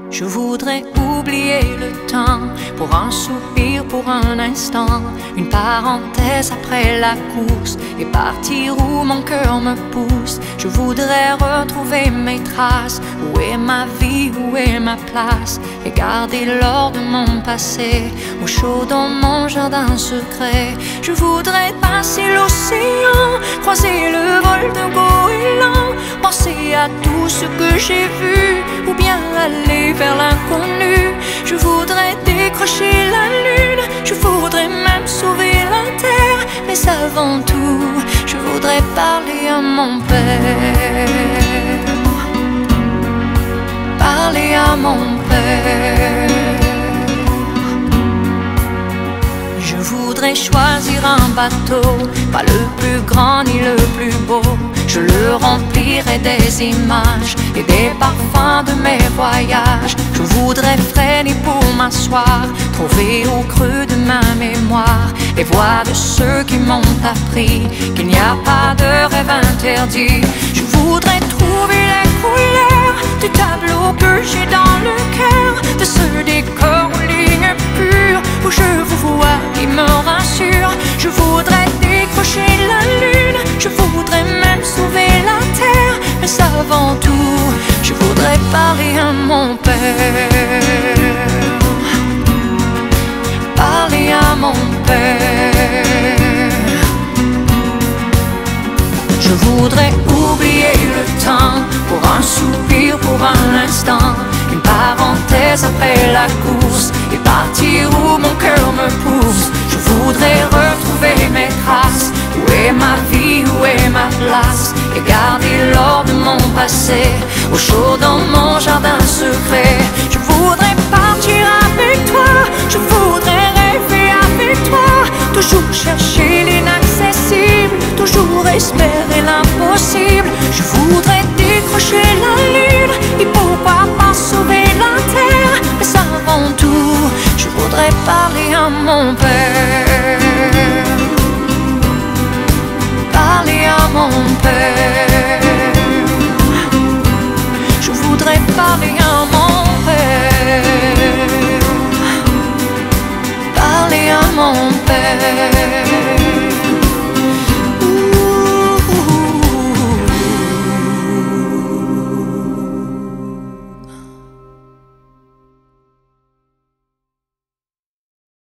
Je voudrais oublier le temps, pour un soupir, pour un instant, une parenthèse après la course, et partir où mon cœur me pousse. Je voudrais retrouver mes traces, où est ma vie, où est ma place, et garder l'or de mon passé, au chaud dans mon jardin secret. Je voudrais passer l'océan, croiser le vol de goéland, penser à tout ce que j'ai vu, ou bien aller vers l'inconnu. Je voudrais décrocher la lune, je voudrais même sauver la terre, mais avant tout, je voudrais parler à mon père. Parler à mon père. Je voudrais choisir un bateau, pas le plus grand ni le plus beau. Je le remplirai des images et des parfums de mes voyages. Je voudrais freiner pour m'asseoir, trouver au creux de ma mémoire les voix de ceux qui m'ont appris qu'il n'y a pas de rêve interdit. Je voudrais trouver les couleurs du tableau que j'ai dans le cœur, de ce décor aux lignes pures où je vous vois qui me rassure. Je voudrais décrocher la lune, je voudrais même sauver la terre, mais avant tout, je voudrais parler à mon père. Parler à mon père. Je voudrais oublier le temps, pour un soupir, pour un instant, une parenthèse après la course, et partir où mon cœur me pousse. Je voudrais retrouver mes traces, où est ma vie, où est ma place, et garder l'or de mon passé, au chaud dans mon jardin secret. Je voudrais partir avec toi, je voudrais rêver avec toi, toujours chercher l'inaccessible, toujours espérer l'impossible. Je voudrais décrocher la lune, et pourquoi pas sauver la terre, mais avant tout, je voudrais parler à mon père. Parler à mon père. Je voudrais parler à mon père. Parler à mon père.